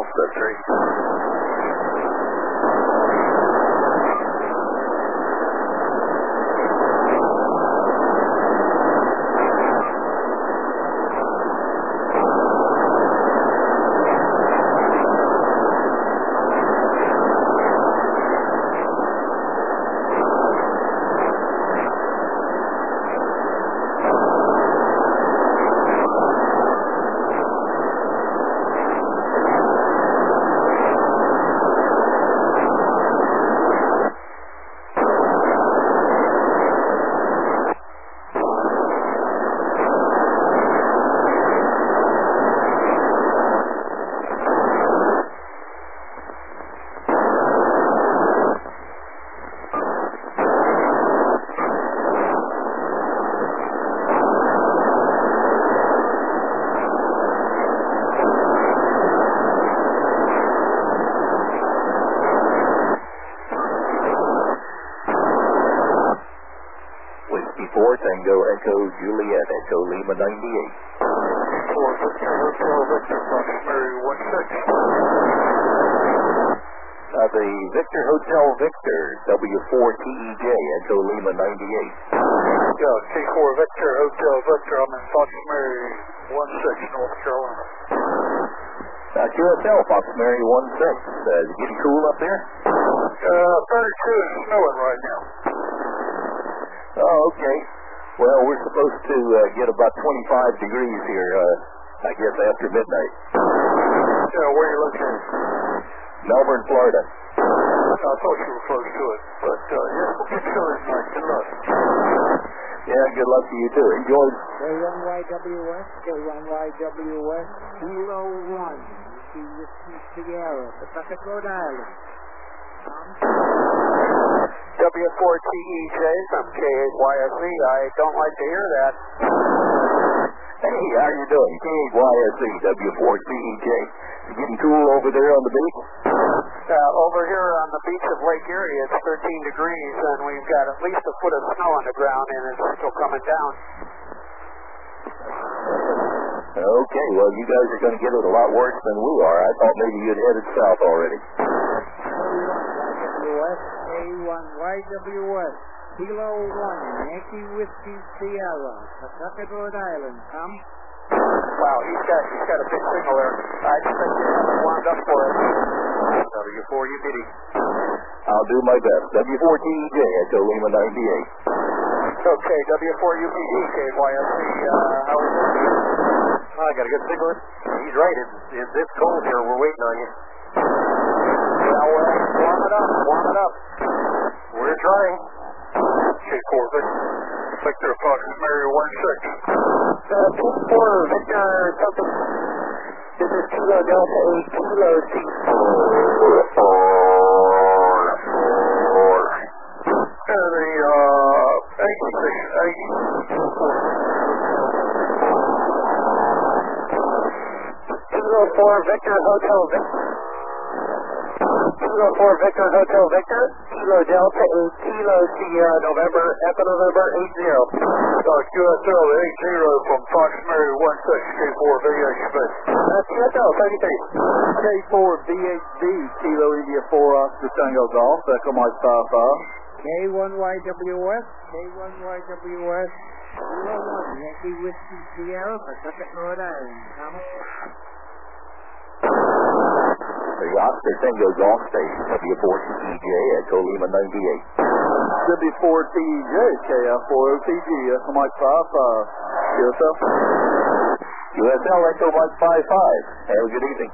That's right. Tango Echo Juliet Echo Lima 98. 4 Victor Hotel Victor Foxbury 16. The Victor Hotel Victor W4TEJ Echo Lima 98. Yeah, K4 Victor Hotel Victor. I'm in Foxbury 16, North Carolina. QSL Fox Mary 16. Is it getting cool up there? 32 is snowing right now. Oh, okay. Well, we're supposed to get about 25 degrees here, I guess, after midnight. Yeah, where are you located? Melbourne, Florida. I thought you were close to it. But, yeah, we'll get chilly tonight. Good luck. Yeah, good luck to you, too. Enjoy. K1YWS, K1YWS, Kilo 1, Sierra, Pawtucket, Rhode Island. W4TEJ from K8YSE. I don't like to hear that. Hey, how you doing? K8YSE, W4TEJ. You getting cool over there on the beach? Over here on the beach of Lake Erie, it's 13 degrees, and we've got at least a foot of snow on the ground, and it's still coming down. Okay, well, you guys are going to get it a lot worse than we are. I thought maybe you'd headed south already. K1YWS, Kilo 1, Yankee Whiskey Sierra, Pawtucket, Rhode Island. Tom? Wow, he's got a big signal there. I just think they haven't warmed up for it. W4UPD. I'll do my best. W4TEJ Echo Lima 98. Okay, W4UPD, KYSC, how are you doing? I got a good signal. He's right. It's this cold here. We're waiting on you. Well, warm it up. We're trying. K4 Victor Fox Mary 16. K4 Victor something. This is Kilo Delta 8 Kilo C4. Kilo 4 Victor Hotel Victor. Kilo 4 Victor Hotel Victor. Kilo Delta 8 Kilo Sierra November Echo November 80. QSL 80 from Fox Mary 16 K4 VHB. QSL 33. K4 VHB Kilo India 4 Oscar Tango Golf Echo Mike 55. K1YWS, K1YWS, Kilo 1, Yankee Whiskey Sierra, Pawtucket, Rhode Island. Thomas? The Oscar Tango Golf Station, W4TEJ Echo Lima 98. W4TEJ KF4OTG Echo Mike 55. QSL? QSL Echo Mike 55. Have a good evening.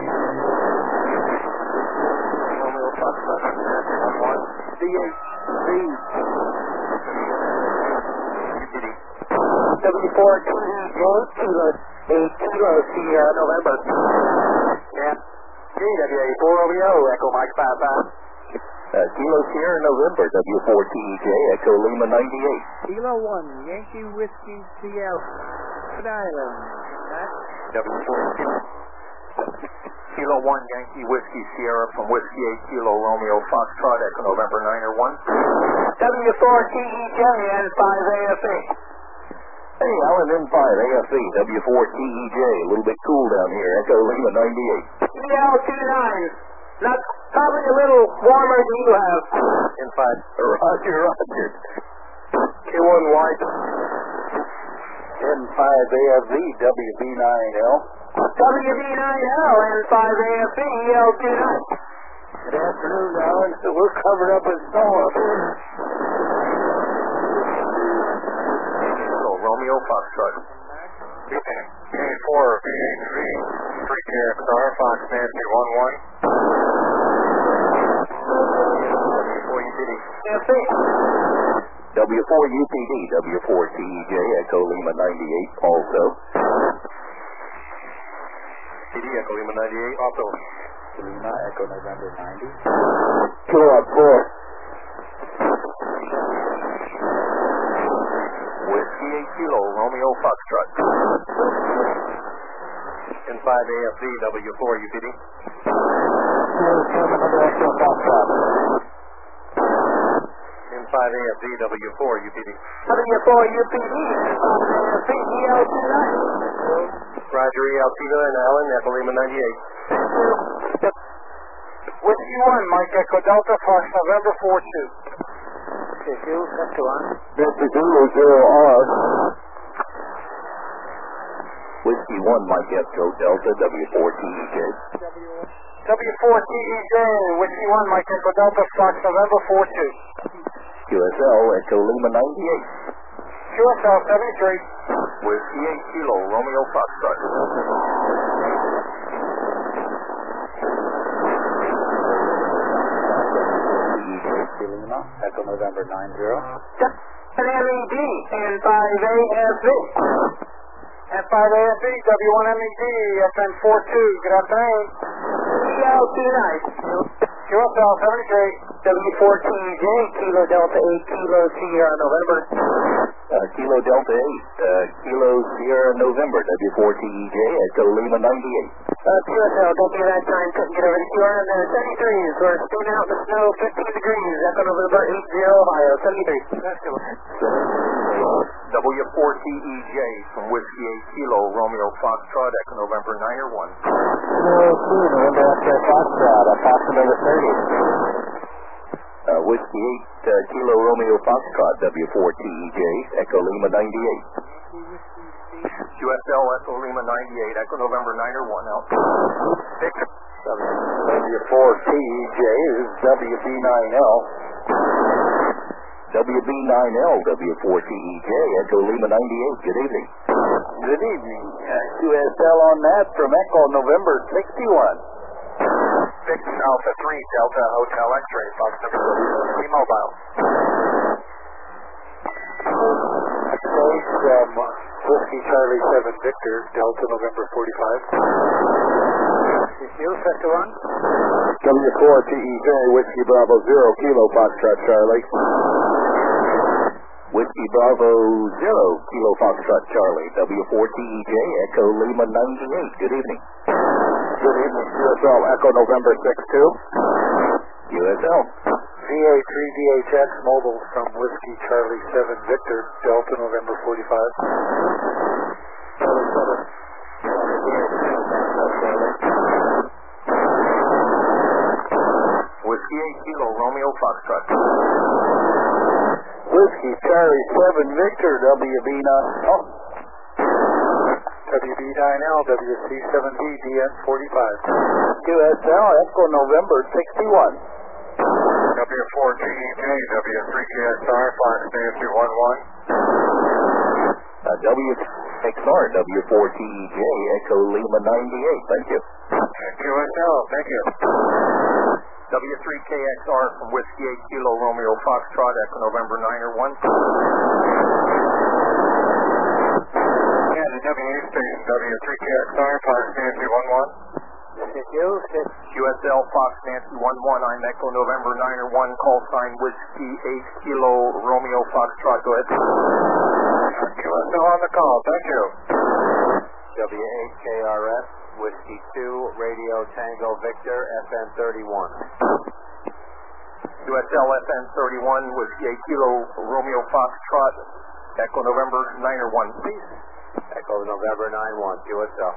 W4TEJ Kilo 8 Kilo Sierra November. Yeah. GW84 OBO, Echo Mike 55. Kilo Sierra November, W4TEJ Echo Lima 98. Kilo 1, Yankee Whiskey Sierra, Rhode Island. W4 Kilo 1, Yankee Whiskey Sierra from Whiskey 8 Kilo Romeo Foxtrot, Echo November 901. W4TEJ and 5AFA. Hey, Alan, N5, AFV, W4TEJ. A little bit cool down here. Echo Lima 98. CL29. Not probably a little warmer than you have. N5. Roger. Q1 White. N5 AFV, WB9L. WB9L and 5AFB EL29. Good afternoon, Alan. We're covered up in snow up here. Romeo Foxtrot. A4 VH3 3KXR Fox Nancy 11. W4 UPD. AFB. W4 UPD, W4TEJ, Echo Lima 98 also. PD Echo Lima 98 also. Lima, Echo November 90. Kilowatt 4. Whiskey 8 Kilo, Romeo Foxtrot. N5 AFV, W4 UPD. N5 AFV, W4 UPD. W4 UPD and 5AFB EL29. Roger, Altita and Allen, Echo Lima 98. Whiskey 1, Mike Echo Delta, Fox November 42. Delta Zulu 0R. Whiskey 1, Mike Echo Delta, W4TEJ. W4TEJ, Whiskey 1, Mike Echo Delta, Fox November 42. QSL, Echo Lima 98. QSL 73. Whiskey 8 Kilo, Romeo Foxtrot. Lima, Echo November 90. MED and 5AFB. And 5AFB, W1MED, FN42. Good afternoon. EL29. QSL 73. W4TJ, Kilo Delta 8, Kilo Sierra November. Kilo Delta 8, Kilo Sierra November, W4TEJ, Echo Lima 98. QSL, don't be that time, couldn't get over to QR on 73s. We're spinning out in the snow, 15 degrees. Echo November 80, Ohio, 73. W4TEJ from Whiskey 8 Kilo, Romeo Foxtrot, Echo November 9 or 1. November Echo Foxtrot, Fox November 30. Whiskey 8 Kilo Romeo Foxtrot, W4TEJ, Echo Lima 98. QSL Echo Lima 98, Echo November 9 or 1 out. W4TEJ is WB9L. WB9L, W4TEJ, Echo Lima 98. Good evening. Good evening. QSL on that from Echo November 61. Victor Alpha 3, Delta Hotel X-Ray, Fox November 3 Mobile. From Whiskey Charlie 7 Victor, Delta November 45. You, Sector 1. W4TEJ, Whiskey Bravo 0, Kilo Foxtrot Charlie. Whiskey Bravo 0, Kilo Foxtrot Charlie, W4TEJ, Echo Lima 98. Good evening. Good evening, QSL Echo November 62. QSL. VA3DHX Mobile from Whiskey Charlie 7 Victor, Delta November 45. Whiskey 8 Kilo, Romeo Foxtrot. Whiskey Charlie 7 Victor, WB9L. WB9L, WC7D, DN45. QSL Echo November 61. W4TEJ, W3KXR, Fox Nancy 11. WXR, W4TEJ, Echo Lima 98. Thank you. QSL, thank you. W3KXR from Whiskey 8 Kilo, Romeo Foxtrot, Echo November 9 or 1. And the WA station, W3KXR, Fox Nancy 11. QSL Fox Nancy 11, I'm Echo November 9 or 1, call sign Whiskey 8 Kilo, Romeo Foxtrot, go ahead. QSL on the call, thank you. W8KRS, Whiskey 2, Radio Tango Victor, FN31. QSL FN31, Whiskey 8 Kilo, Romeo Foxtrot, Echo November 9-1, please. Echo November 9-1, QSL.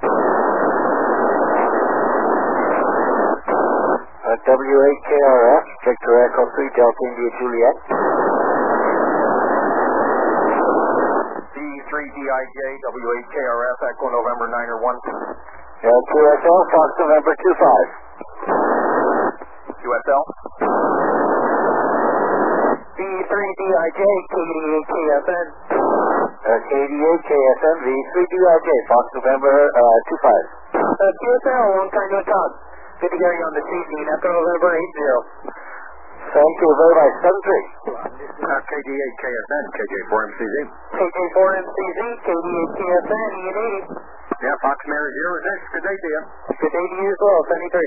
W8KRF, Victor Echo 3, Delta India Juliet. B3DIJ, W8KRF, Echo November 9-1. QSL, Fox November 25. QSL. B3DIJ, KD8KFN. KD8KFN, V3DIJ, Fox November 25. QSL, long time no talk. Good to hear you on the TV, Echo November 80. Thank you very much. 7-3. KD8KFN, KJ4MCZ. KJ4MCZ, KD8KFN, Ian 80. Yeah, Fox Mary 06. Good day to you. Good day to you as well, 73.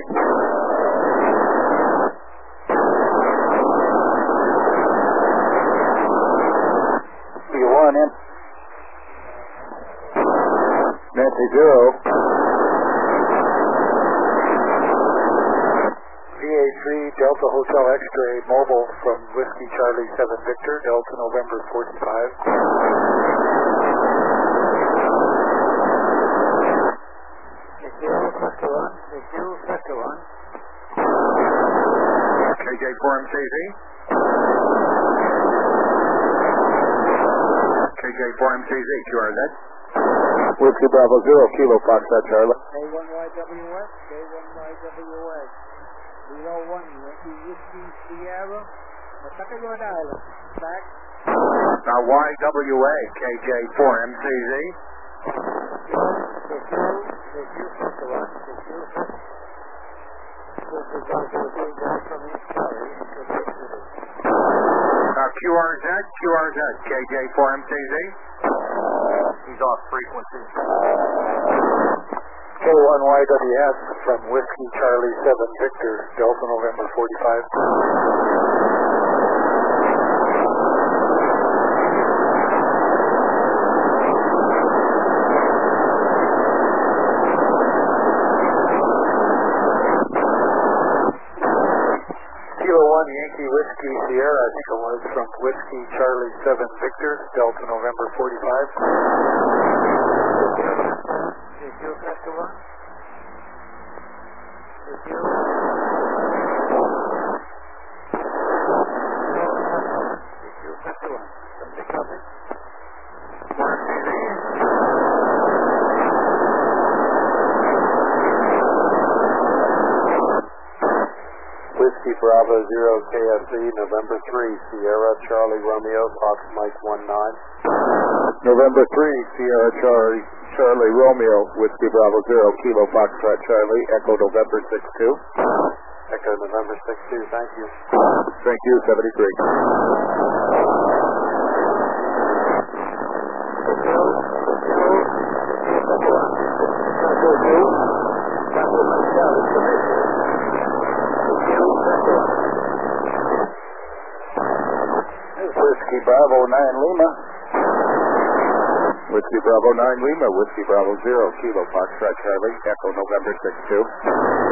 B1 in. Nancy 0. VA3 Delta Hotel X-Ray Mobile from Whiskey Charlie 7 Victor, Delta November 45. KJ4MCZ. KJ4MCZ, QRZ. Whiskey Bravo 0, Kilo Foxtrot Charlie. K1YWS, K1YWS. 01, Yankee Whiskey Sierra, Pawtucket, Rhode Island. Back. Now YWA, KJ4MCZ. QRZ, KJ4MCZ. He's off frequency. K1YWS from Whiskey Charlie 7 Victor, Delta November 45. Kilo 1 Yankee Whiskey Sierra, I think it was, from Whiskey Charlie 7 Victor, Delta November 45. Whiskey Bravo 0 KFC, November 3, Sierra Charlie Romeo, Fox Mike 19. November 3, Sierra Charlie Romeo, Whiskey Bravo 0, Kilo Foxtrot Charlie, Echo November 62. Echo November 62, thank you. Thank you, 73. Whiskey Bravo 9 Lima. Whiskey Bravo 9 Lima, Whiskey Bravo 0, Kilo Foxtrot Charlie, Echo November 62.